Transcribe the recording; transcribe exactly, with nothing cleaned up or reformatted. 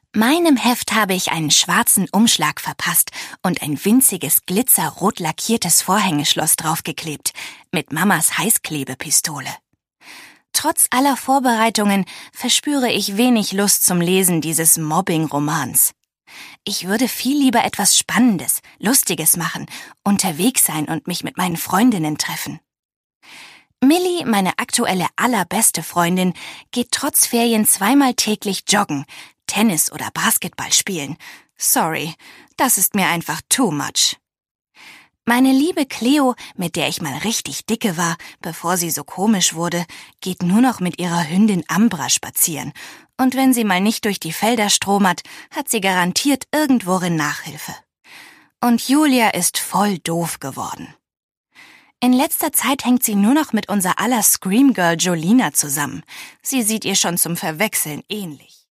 Meinem Heft habe ich einen schwarzen Umschlag verpasst und ein winziges glitzerrot lackiertes Vorhängeschloss draufgeklebt, mit Mamas Heißklebepistole. Trotz aller Vorbereitungen verspüre ich wenig Lust zum Lesen dieses Mobbing-Romans. Ich würde viel lieber etwas Spannendes, Lustiges machen, unterwegs sein und mich mit meinen Freundinnen treffen. Millie, meine aktuelle allerbeste Freundin, geht trotz Ferien zweimal täglich joggen, Tennis oder Basketball spielen. Sorry, das ist mir einfach too much. Meine liebe Cleo, mit der ich mal richtig dicke war, bevor sie so komisch wurde, geht nur noch mit ihrer Hündin Ambra spazieren. Und wenn sie mal nicht durch die Felder stromert, hat sie garantiert irgendworin Nachhilfe. Und Julia ist voll doof geworden. In letzter Zeit hängt sie nur noch mit unser aller Scream Girl Jolina zusammen. Sie sieht ihr schon zum Verwechseln ähnlich.